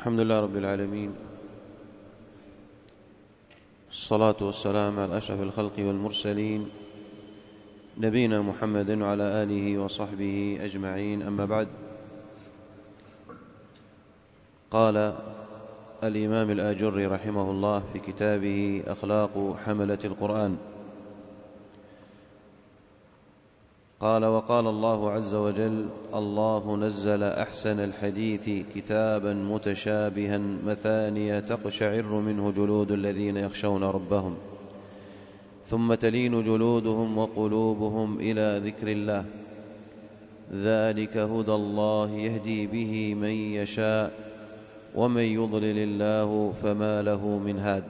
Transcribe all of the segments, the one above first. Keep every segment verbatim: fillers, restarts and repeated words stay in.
الحمد لله رب العالمين، الصلاة والسلام على أشرف الخلق والمرسلين نبينا محمد وعلى آله وصحبه أجمعين. أما بعد، قال الإمام الآجري رحمه الله في كتابه أخلاق حملة القرآن، قال: وقال الله عز وجل: الله نزل أحسن الحديث كتابا متشابها مثانية تقشعر منه جلود الذين يخشون ربهم ثم تلين جلودهم وقلوبهم إلى ذكر الله، ذلك هدى الله يهدي به من يشاء ومن يضلل الله فما له من هاد.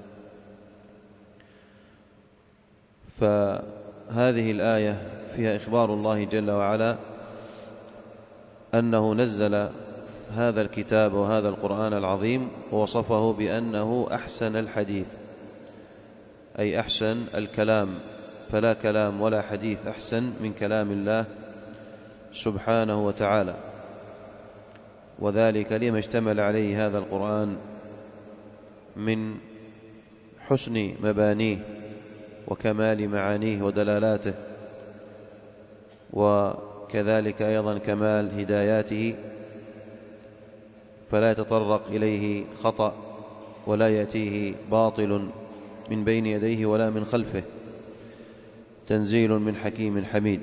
فهذه الآية فيها إخبار الله جل وعلا أنه نزل هذا الكتاب وهذا القرآن العظيم ووصفه بأنه أحسن الحديث، أي أحسن الكلام، فلا كلام ولا حديث أحسن من كلام الله سبحانه وتعالى، وذلك لما اشتمل عليه هذا القرآن من حسن مبانيه وكمال معانيه ودلالاته، وكذلك أيضا كمال هداياته، فلا يتطرق إليه خطأ ولا يأتيه باطل من بين يديه ولا من خلفه، تنزيل من حكيم حميد.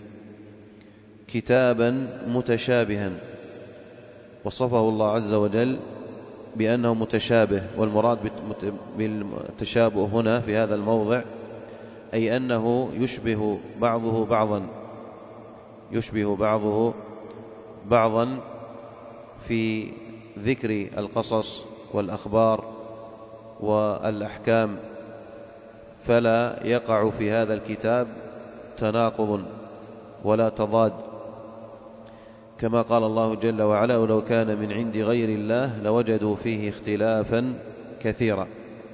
كتابا متشابها، وصفه الله عز وجل بأنه متشابه، والمراد بالتشابه هنا في هذا الموضع أي أنه يشبه بعضه بعضا يشبه بعضه بعضا في ذكر القصص والأخبار والأحكام، فلا يقع في هذا الكتاب تناقض ولا تضاد، كما قال الله جل وعلا: ولو كان من عند غير الله لوجدوا فيه اختلافا كثيرا.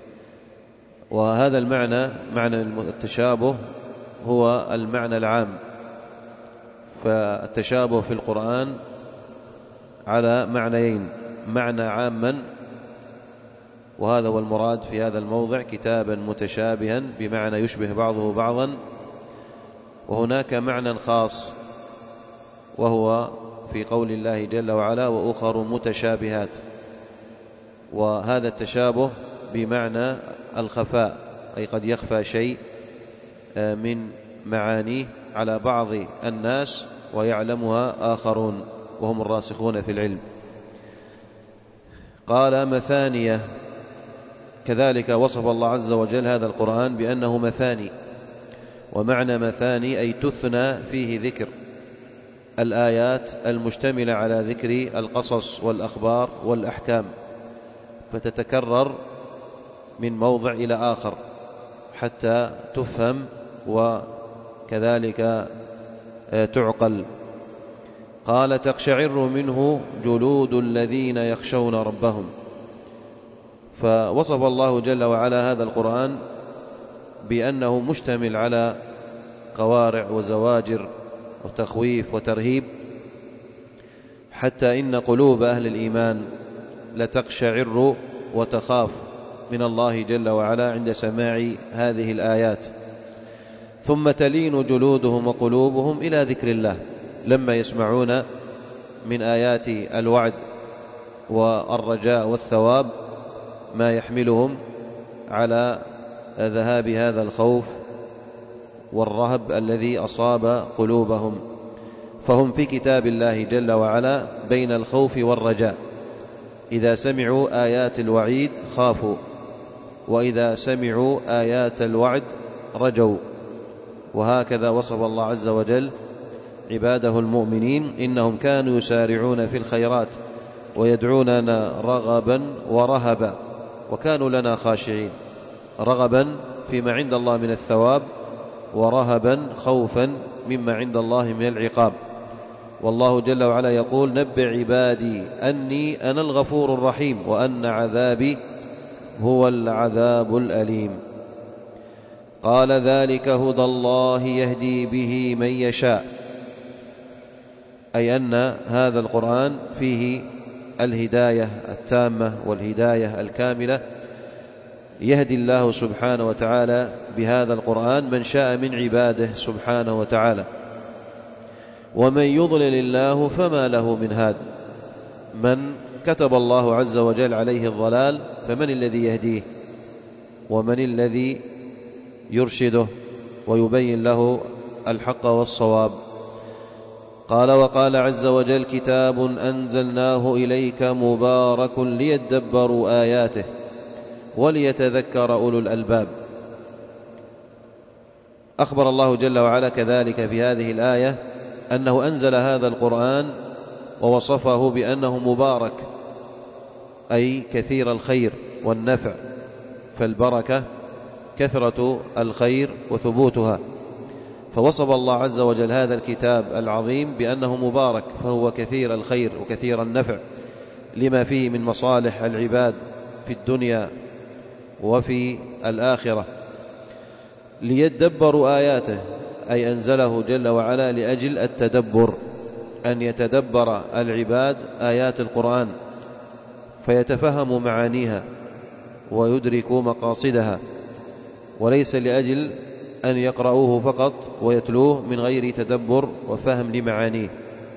وهذا المعنى، معنى التشابه، هو المعنى العام، فالتشابه في القرآن على معنيين: معنى عاما، وهذا هو المراد في هذا الموضع، كتابا متشابها بمعنى يشبه بعضه بعضا، وهناك معنى خاص وهو في قول الله جل وعلا: وأخر متشابهات، وهذا التشابه بمعنى الخفاء، أي قد يخفى شيء من معانيه على بعض الناس ويعلمها آخرون وهم الراسخون في العلم. قال: مثانية، كذلك وصف الله عز وجل هذا القرآن بأنه مثاني، ومعنى مثاني أي تثنى فيه ذكر الآيات المشتملة على ذكر القصص والأخبار والأحكام، فتتكرر من موضع إلى آخر حتى تفهم وكذلك تعقل. قال: تقشعر منه جلود الذين يخشون ربهم. فوصف الله جل وعلا هذا القرآن بأنه مشتمل على قوارع وزواجر وتخويف وترهيب، حتى إن قلوب أهل الإيمان لتقشعر وتخاف من الله جل وعلا عند سماع هذه الآيات. ثم تلين جلودهم وقلوبهم إلى ذكر الله، لما يسمعون من آيات الوعد والرجاء والثواب ما يحملهم على ذهاب هذا الخوف والرهب الذي أصاب قلوبهم، فهم في كتاب الله جل وعلا بين الخوف والرجاء، إذا سمعوا آيات الوعيد خافوا، وإذا سمعوا آيات الوعد رجوا. وهكذا وصف الله عز وجل عباده المؤمنين: إنهم كانوا يسارعون في الخيرات ويدعوننا رغبا ورهبا وكانوا لنا خاشعين، رغبا فيما عند الله من الثواب، ورهبا خوفا مما عند الله من العقاب. والله جل وعلا يقول: نبئ عبادي أني أنا الغفور الرحيم وأن عذابي هو العذاب الأليم. قال: ذلك هدى الله يهدي به من يشاء، أي أن هذا القرآن فيه الهداية التامة والهداية الكاملة، يهدي الله سبحانه وتعالى بهذا القرآن من شاء من عباده سبحانه وتعالى، ومن يضلل الله فما له من هاد. من كتب الله عز وجل عليه الضلال فمن الذي يهديه ومن الذي يرشده ويبين له الحق والصواب؟ قال: وقال عز وجل: كتاب أنزلناه إليك مبارك ليدبروا آياته وليتذكر أولو الألباب. أخبر الله جل وعلا كذلك في هذه الآية أنه أنزل هذا القرآن ووصفه بأنه مبارك، أي كثير الخير والنفع، فالبركة كثرة الخير وثبوتها، فوصف الله عز وجل هذا الكتاب العظيم بأنه مبارك، فهو كثير الخير وكثير النفع لما فيه من مصالح العباد في الدنيا وفي الآخرة. ليدبروا آياته، أي أنزله جل وعلا لأجل التدبر، أن يتدبر العباد آيات القرآن فيتفهموا معانيها ويدركوا مقاصدها، وليس لأجل أن يقرؤوه فقط ويتلوه من غير تدبر وفهم لمعانيه.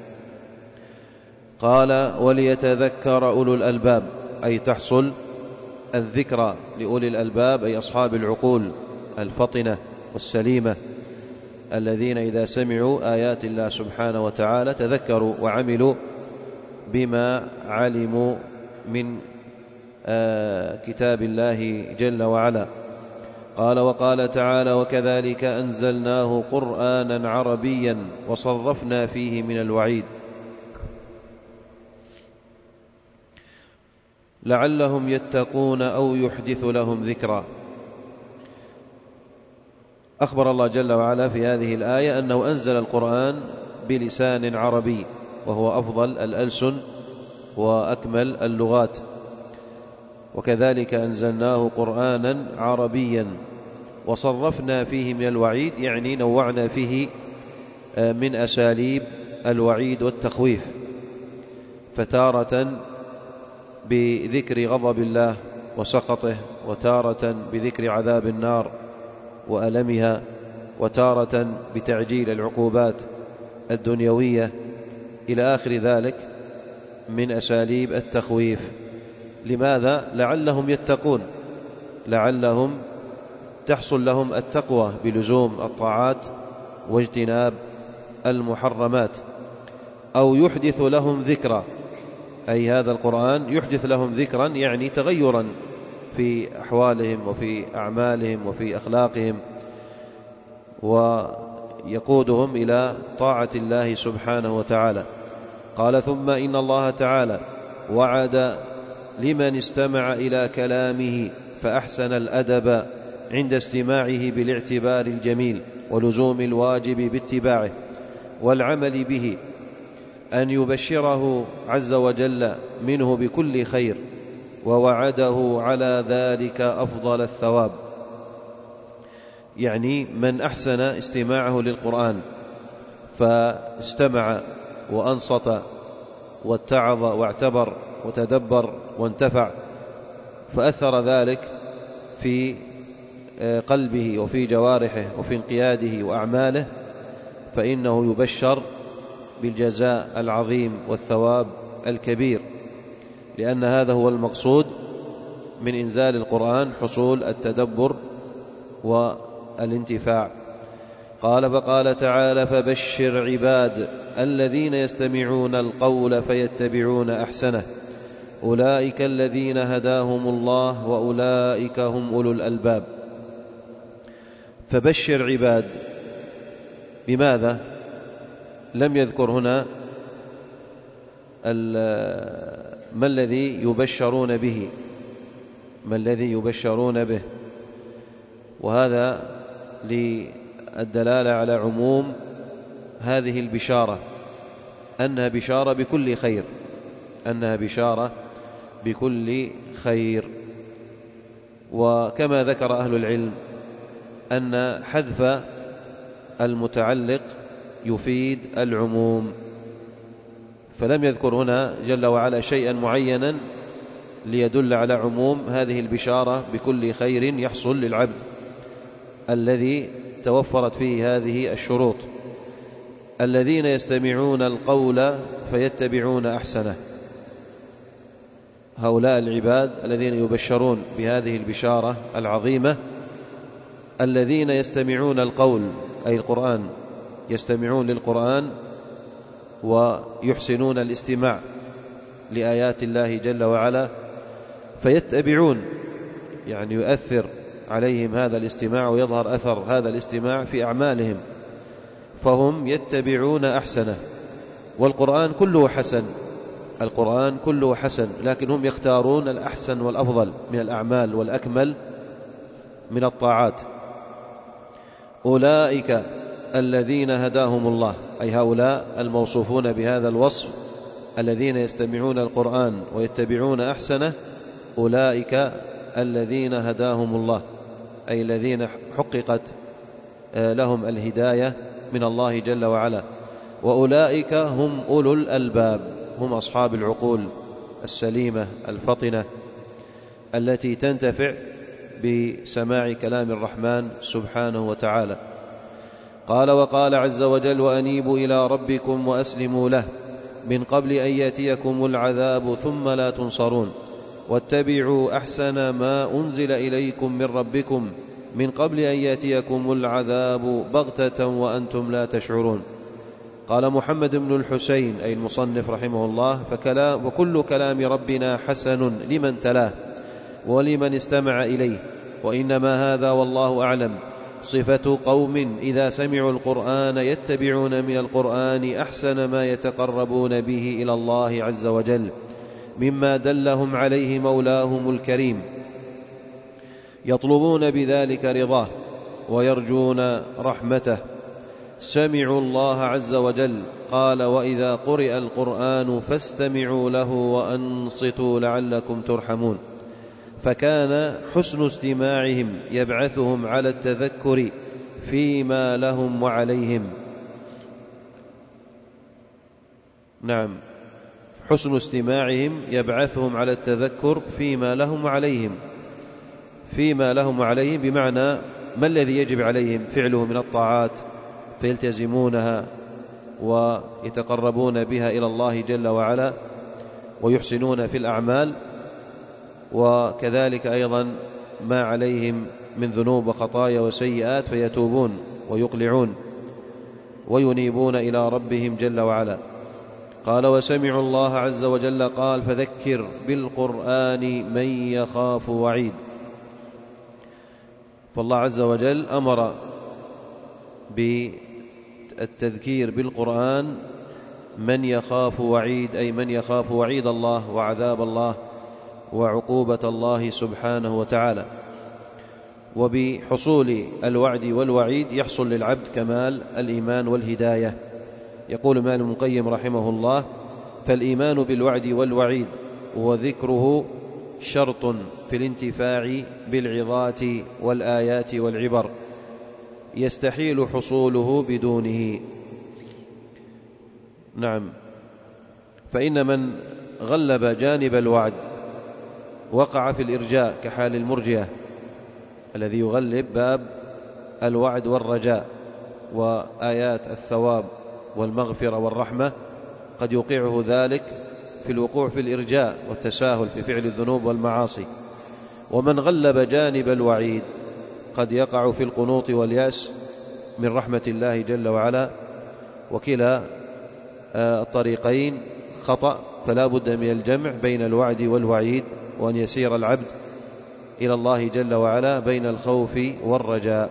قال: وليتذكر أولو الألباب، أي تحصل الذكرى لأولي الألباب، أي أصحاب العقول الفطنة والسليمة، الذين إذا سمعوا آيات الله سبحانه وتعالى تذكروا وعملوا بما علموا من آه كتاب الله جل وعلا. قال: وقال تعالى: وكذلك أنزلناه قرآنا عربيا وصرفنا فيه من الوعيد لعلهم يتقون أو يحدث لهم ذكرا. أخبر الله جل وعلا في هذه الآية أنه أنزل القرآن بلسان عربي، وهو أفضل الألسن وأكمل اللغات. وكذلك أنزلناه قرآنا عربيا وصرفنا فيه من الوعيد، يعني نوعنا فيه من أساليب الوعيد والتخويف، فتارة بذكر غضب الله وسخطه، وتارة بذكر عذاب النار وألمها، وتارة بتعجيل العقوبات الدنيوية، إلى آخر ذلك من أساليب التخويف. لماذا؟ لعلهم يتقون، لعلهم تحصل لهم التقوى بلزوم الطاعات واجتناب المحرمات، أو يحدث لهم ذكرا، أي هذا القرآن يحدث لهم ذكرا، يعني تغيرا في أحوالهم وفي أعمالهم وفي أخلاقهم، ويقودهم إلى طاعة الله سبحانه وتعالى. قال: ثم إن الله تعالى وعد لمن استمع إلى كلامه فأحسن الأدب عند استماعه بالاعتبار الجميل ولزوم الواجب باتباعه والعمل به أن يبشره عز وجل منه بكل خير، ووعده على ذلك أفضل الثواب. يعني من أحسن استماعه للقرآن فاستمع وأنصت واتعظ واعتبر وتدبر وانتفع، فأثر ذلك في قلبه وفي جوارحه وفي انقياده وأعماله، فإنه يبشر بالجزاء العظيم والثواب الكبير، لأن هذا هو المقصود من إنزال القرآن، حصول التدبر والانتفاع. قال: فقال تعالى: فبشر عباد الذين يستمعون القول فيتبعون أحسنه أولئك الذين هداهم الله وأولئك هم أولو الألباب. فبشر عباد، بماذا؟ لم يذكر هنا ما الذي يبشرون به، ما الذي يبشرون به، وهذا للدلالة على عموم هذه البشارة، أنها بشارة بكل خير، أنها بشارة بكل خير. وكما ذكر أهل العلم أن حذف المتعلق يفيد العموم، فلم يذكر هنا جل وعلا شيئا معينا ليدل على عموم هذه البشارة بكل خير يحصل للعبد الذي توفرت فيه هذه الشروط. الذين يستمعون القول فيتبعون أحسنه، هؤلاء العباد الذين يبشرون بهذه البشارة العظيمة، الذين يستمعون القول أي القرآن، يستمعون للقرآن ويحسنون الاستماع لآيات الله جل وعلا، فيتبعون يعني يؤثر عليهم هذا الاستماع ويظهر أثر هذا الاستماع في أعمالهم، فهم يتبعون أحسنه. والقرآن كله حسن، القرآن كله حسن، لكن هم يختارون الأحسن والأفضل من الأعمال والأكمل من الطاعات. أولئك الذين هداهم الله، أي هؤلاء الموصوفون بهذا الوصف الذين يستمعون القرآن ويتبعون أحسنه، أولئك الذين هداهم الله، أي الذين حققت لهم الهداية من الله جل وعلا. وأولئك هم أولو الألباب، هم أصحاب العقول السليمة الفطنة التي تنتفع بسماع كلام الرحمن سبحانه وتعالى. قال: وقال عز وجل: وأنيبوا إلى ربكم وأسلموا له من قبل أن يأتيكم العذاب ثم لا تنصرون، واتبعوا أحسن ما أنزل إليكم من ربكم من قبل أن يأتيكم العذاب بغتة وأنتم لا تشعرون. قال محمد بن الحسين أي المصنف رحمه الله: فكلام وكل كلام ربنا حسن لمن تلاه ولمن استمع إليه، وإنما هذا والله أعلم صفة قوم إذا سمعوا القرآن يتبعون من القرآن أحسن ما يتقربون به إلى الله عز وجل مما دلهم عليه مولاهم الكريم، يطلبون بذلك رضاه ويرجون رحمته. سمعوا الله عز وجل قال: وإذا قرئ القرآن فاستمعوا له وأنصتوا لعلكم ترحمون. فكان حسن استماعهم يبعثهم على التذكر فيما لهم وعليهم. نعم، حسن استماعهم يبعثهم على التذكر فيما لهم وعليهم. فيما لهم وعليهم بمعنى ما الذي يجب عليهم فعله من الطاعات فيلتزمونها ويتقربون بها إلى الله جل وعلا ويحسنون في الأعمال، وكذلك أيضا ما عليهم من ذنوب وخطايا وسيئات فيتوبون ويقلعون وينيبون إلى ربهم جل وعلا. قال: وسمعوا الله عز وجل قال: فذكر بالقرآن من يخاف وعيد. فالله عز وجل أمر بالتذكير بالقرآن من يخاف وعيد، أي من يخاف وعيد الله وعذاب الله وعقوبة الله سبحانه وتعالى. وبحصول الوعد والوعيد يحصل للعبد كمال الإيمان والهداية. يقول ابن القيم رحمه الله: فالإيمان بالوعد والوعيد وذكره شرط في الانتفاع بالعظات والآيات والعبر، يستحيل حصوله بدونه. نعم، فإن من غلب جانب الوعد وقع في الإرجاء كحال المرجئة الذي يغلب باب الوعد والرجاء وآيات الثواب والمغفرة والرحمة، قد يوقعه ذلك في الوقوع في الإرجاء والتساهل في فعل الذنوب والمعاصي. ومن غلب جانب الوعيد قد يقع في القنوط واليأس من رحمة الله جل وعلا. وكلا الطريقين خطأ، فلا بد من الجمع بين الوعد والوعيد، وأن يسير العبد إلى الله جل وعلا بين الخوف والرجاء.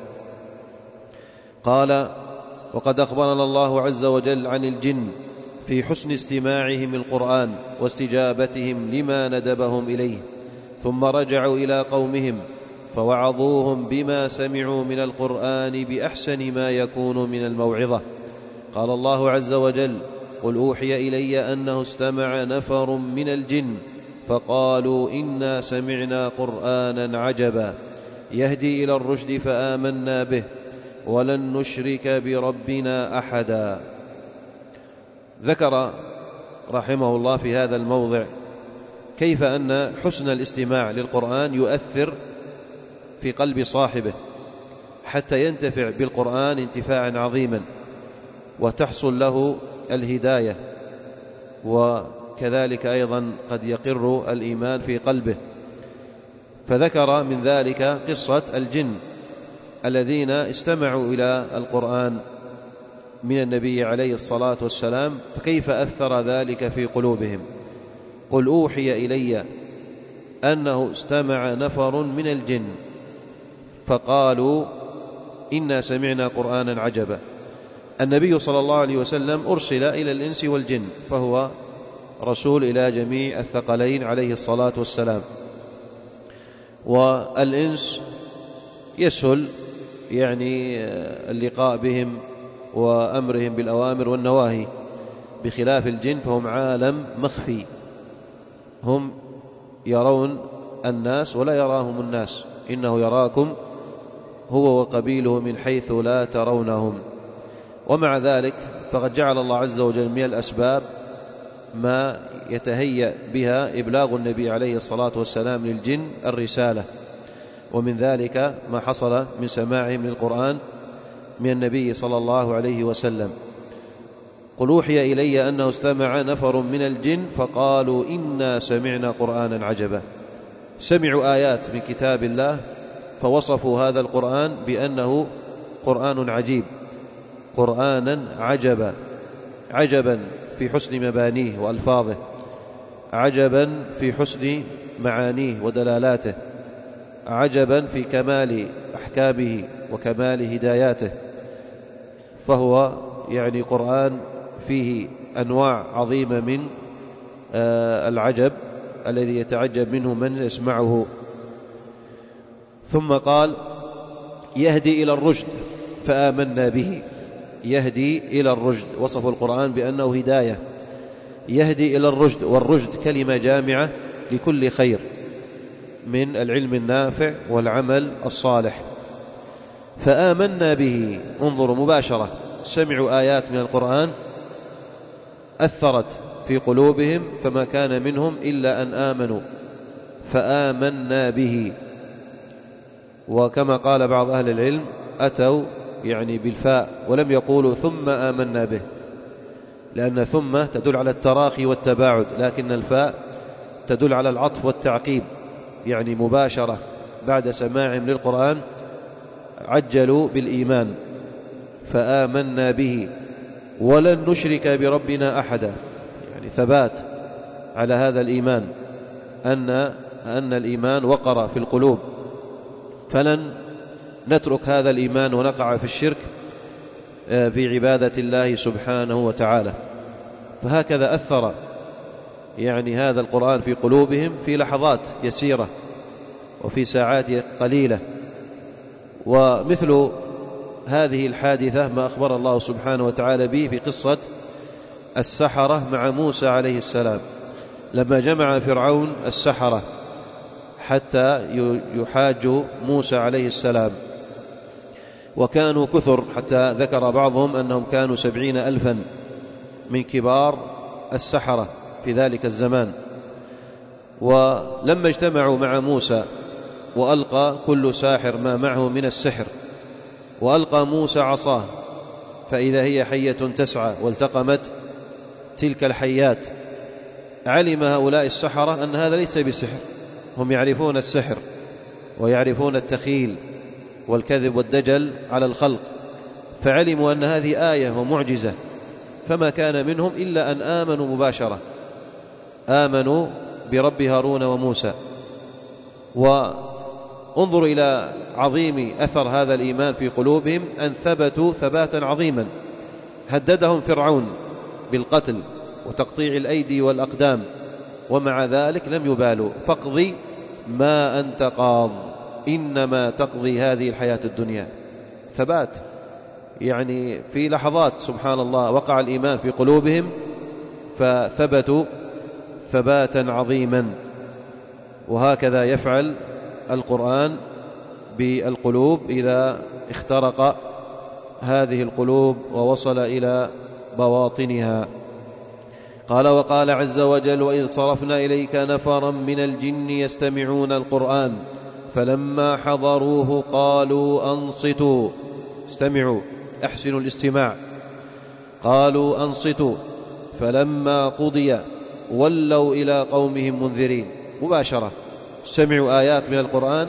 قال: وقد أخبرنا الله عز وجل عن الجن في حسن استماعهم القرآن واستجابتهم لما ندبهم إليه، ثم رجعوا إلى قومهم فوعظوهم بما سمعوا من القرآن بأحسن ما يكون من الموعظة. قال الله عز وجل: قل أوحي إلي أنه استمع نفر من الجن فقالوا إنا سمعنا قرآنا عجبا يهدي إلى الرشد فآمنا به ولن نشرك بربنا أحدا. ذكر رحمه الله في هذا الموضع كيف أن حسن الاستماع للقرآن يؤثر في قلب صاحبه حتى ينتفع بالقرآن انتفاعا عظيما وتحصل له الهداية، وكذلك أيضا قد يقر الإيمان في قلبه. فذكر من ذلك قصة الجن الذين استمعوا إلى القرآن من النبي عليه الصلاة والسلام، فكيف أثر ذلك في قلوبهم. قل أوحي إلي أنه استمع نفر من الجن فقالوا إنا سمعنا قرآنا عجبا. النبي صلى الله عليه وسلم أرسل إلى الإنس والجن، فهو رسول إلى جميع الثقلين عليه الصلاة والسلام. والإنس يسهل يعني اللقاء بهم وأمرهم بالأوامر والنواهي، بخلاف الجن فهم عالم مخفي، هم يرون الناس ولا يراهم الناس، إنه يراكم هو وقبيله من حيث لا ترونهم. ومع ذلك فقد جعل الله عز وجل من الأسباب ما يتهيأ بها إبلاغ النبي عليه الصلاة والسلام للجن الرسالة، ومن ذلك ما حصل من سماعهم للقرآن من النبي صلى الله عليه وسلم. قل أوحي إلي أنه استمع نفر من الجن فقالوا إنا سمعنا قرآنا عجبا. سمعوا آيات من كتاب الله فوصفوا هذا القرآن بأنه قرآن عجيب، قرآنا عجبا، عجبا في حسن مبانيه وألفاظه، عجبا في حسن معانيه ودلالاته، عجبا في كمال أحكامه وكمال هداياته. فهو يعني قرآن فيه أنواع عظيمة من العجب الذي يتعجب منه من يسمعه. ثم قال يهدي إلى الرشد فآمنا به. يهدي إلى الرشد، وصف القرآن بأنه هداية، يهدي إلى الرشد، والرشد كلمة جامعة لكل خير من العلم النافع والعمل الصالح. فآمنا به، انظروا مباشرة، سمعوا آيات من القرآن أثرت في قلوبهم فما كان منهم إلا أن آمنوا، فآمنا به. وكما قال بعض أهل العلم أتوا يعني بالفاء ولم يقولوا ثم آمنا به، لأن ثم تدل على التراخي والتباعد، لكن الفاء تدل على العطف والتعقيب، يعني مباشرة بعد سماعهم للقرآن عجلوا بالإيمان. فآمنا به ولن نشرك بربنا أحدا، يعني ثبات على هذا الإيمان، أن أن الإيمان وقر في القلوب، فلن نترك هذا الإيمان ونقع في الشرك في عبادة الله سبحانه وتعالى. فهكذا أثر يعني هذا القرآن في قلوبهم في لحظات يسيرة وفي ساعات قليلة. ومثل هذه الحادثة ما أخبر الله سبحانه وتعالى به في قصة السحرة مع موسى عليه السلام، لما جمع فرعون السحرة حتى يحاجوا موسى عليه السلام، وكانوا كثر، حتى ذكر بعضهم أنهم كانوا سبعين ألفا من كبار السحرة في ذلك الزمان. ولما اجتمعوا مع موسى وألقى كل ساحر ما معه من السحر، وألقى موسى عصاه فإذا هي حية تسعى والتقمت تلك الحيات، علم هؤلاء السحرة أن هذا ليس بسحر، هم يعرفون السحر ويعرفون التخيل والكذب والدجل على الخلق، فعلموا أن هذه آية ومعجزة، فما كان منهم إلا أن آمنوا مباشرة، آمنوا برب هارون وموسى. وانظروا إلى عظيم أثر هذا الإيمان في قلوبهم، أن ثبتوا ثباتا عظيما. هددهم فرعون بالقتل وتقطيع الأيدي والأقدام، ومع ذلك لم يبالوا، فاقضي ما أنت قاض إنما تقضي هذه الحياة الدنيا. ثبات، يعني في لحظات سبحان الله وقع الإيمان في قلوبهم فثبتوا ثباتا عظيما. وهكذا يفعل القرآن بالقلوب إذا اخترق هذه القلوب ووصل إلى بواطنها. قال وقال عز وجل وإذ صرفنا إليك نفرا من الجن يستمعون القرآن فلما حضروه قالوا أنصتوا، استمعوا أحسنوا الاستماع، قالوا أنصتوا فلما قضي ولوا إلى قومهم منذرين. مباشرة سمعوا آيات من القرآن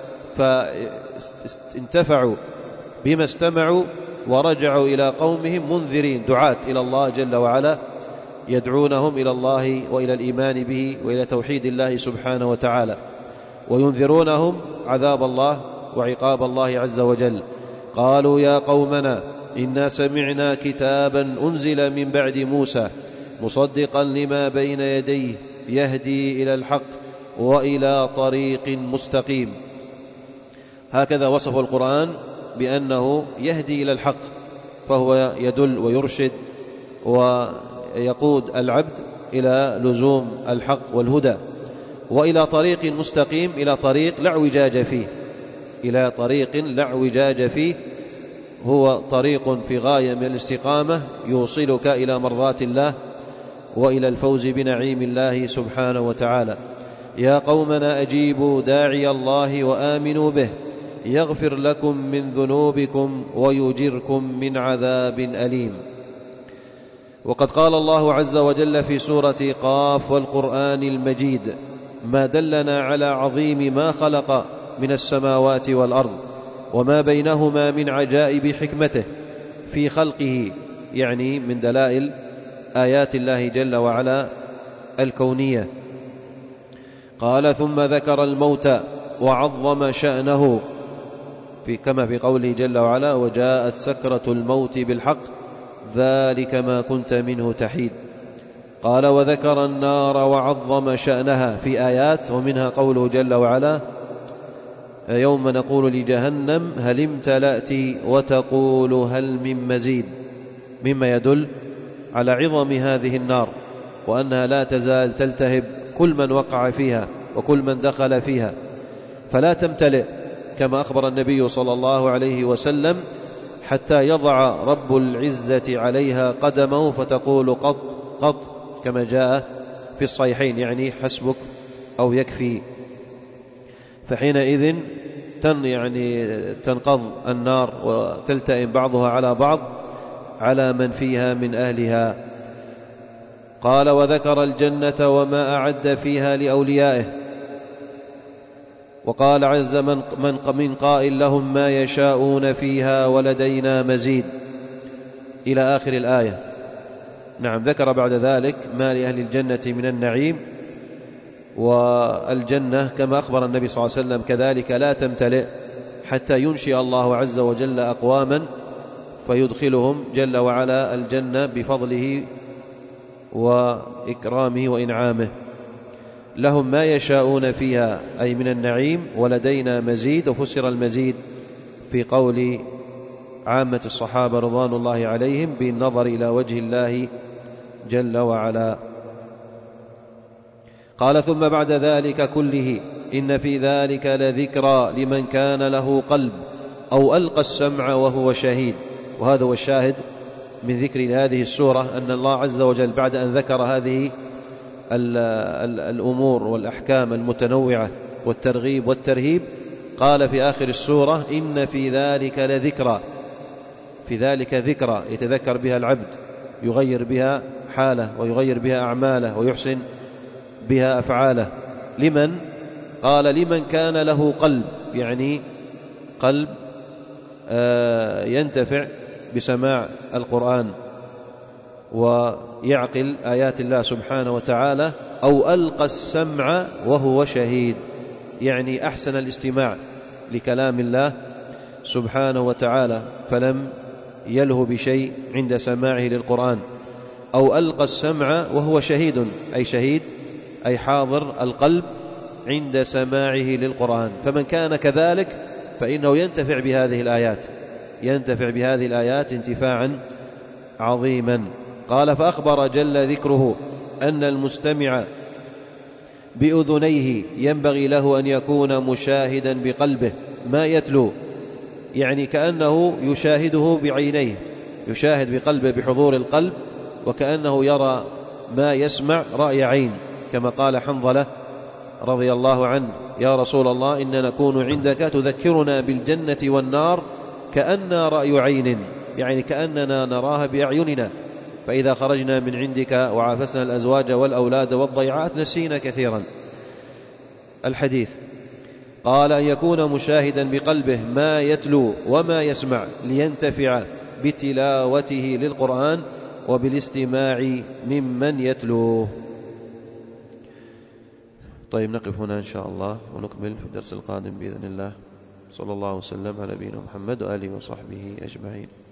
فانتفعوا بما استمعوا ورجعوا إلى قومهم منذرين، دعاة إلى الله جل وعلا، يدعونهم إلى الله وإلى الإيمان به وإلى توحيد الله سبحانه وتعالى، وينذرونهم عذاب الله وعقاب الله عز وجل. قالوا يا قومنا إنا سمعنا كتابا أنزل من بعد موسى مصدقا لما بين يديه يهدي إلى الحق وإلى طريق مستقيم. هكذا وصف القرآن بأنه يهدي إلى الحق، فهو يدل ويرشد ويقود العبد إلى لزوم الحق والهدى، وإلى طريق مستقيم، إلى طريق لا اعوجاج فيه، إلى طريق لا اعوجاج فيه، هو طريق في غاية من الاستقامة يوصلك إلى مرضاة الله وإلى الفوز بنعيم الله سبحانه وتعالى. يا قومنا أجيبوا داعي الله وآمنوا به يغفر لكم من ذنوبكم ويجركم من عذاب أليم. وقد قال الله عز وجل في سورة قاف والقرآن المجيد ما دلنا على عظيم ما خلق من السماوات والأرض وما بينهما من عجائب حكمته في خلقه، يعني من دلائل آيات الله جل وعلا الكونية. قال ثم ذكر الموت وعظم شأنه في كما في قوله جل وعلا وجاءت سكرة الموت بالحق ذلك ما كنت منه تحيد. قال وذكر النار وعظم شأنها في آيات، ومنها قوله جل وعلا يوم نقول لجهنم هل امتلأت وتقول هل من مزيد، مما يدل على عظم هذه النار وأنها لا تزال تلتهب كل من وقع فيها وكل من دخل فيها، فلا تمتلئ كما أخبر النبي صلى الله عليه وسلم حتى يضع رب العزة عليها قدمه فتقول قط قط كما جاء في الصحيحين، يعني حسبك أو يكفي. فحينئذ تن يعني تنقض النار وتلتئم بعضها على بعض على من فيها من أهلها. قال وذكر الجنة وما أعد فيها لأوليائه. وقال عز من, من, من قائل لهم ما يشاءون فيها ولدينا مزيد إلى آخر الآية. نعم، ذكر بعد ذلك ما لأهل الجنة من النعيم، والجنة كما أخبر النبي صلى الله عليه وسلم كذلك لا تمتلئ حتى ينشئ الله عز وجل أقواما فيدخلهم جل وعلا الجنة بفضله وإكرامه وإنعامه. لهم ما يشاءون فيها أي من النعيم، ولدينا مزيد. وفسر المزيد في قول عامة الصحابة رضوان الله عليهم بالنظر إلى وجه الله جل وعلا. قال ثم بعد ذلك كله إن في ذلك لذكرى لمن كان له قلب أو ألقى السمع وهو شهيد. وهذا هو الشاهد من ذكر هذه السورة، أن الله عز وجل بعد أن ذكر هذه الأمور والأحكام المتنوعة والترغيب والترهيب قال في آخر السورة إن في ذلك لذكرى. في ذلك ذكرى يتذكر بها العبد، يغير بها حاله ويغير بها أعماله ويحسن بها أفعاله. لمن؟ قال لمن كان له قلب، يعني قلب ينتفع بسماع القرآن ويعقل آيات الله سبحانه وتعالى، أو ألقى السمع وهو شهيد، يعني أحسن الاستماع لكلام الله سبحانه وتعالى فلم يله بشيء عند سماعه للقرآن. أو ألقى السمع وهو شهيد، أي شهيد أي حاضر القلب عند سماعه للقرآن. فمن كان كذلك فإنه ينتفع بهذه الآيات، ينتفع بهذه الآيات انتفاعا عظيما. قال فأخبر جل ذكره أن المستمع بأذنيه ينبغي له أن يكون مشاهدا بقلبه ما يتلو، يعني كأنه يشاهده بعينيه، يشاهد بقلبه بحضور القلب، وكأنه يرى ما يسمع رأي عين، كما قال حنظلة رضي الله عنه: يا رسول الله إن نكون عندك تذكرنا بالجنة والنار كأن رأي عين، يعني كأننا نراها بأعيننا، فإذا خرجنا من عندك وعافسنا الأزواج والأولاد والضيعات نسينا كثيرا. الحديث قال: أن يكون مشاهدا بقلبه ما يتلو وما يسمع لينتفع بتلاوته للقرآن وبالاستماع ممن يتلوه. طيب، نقف هنا إن شاء الله ونكمل في الدرس القادم بإذن الله. صلى الله وسلم على نبينا محمد وآله وصحبه أجمعين.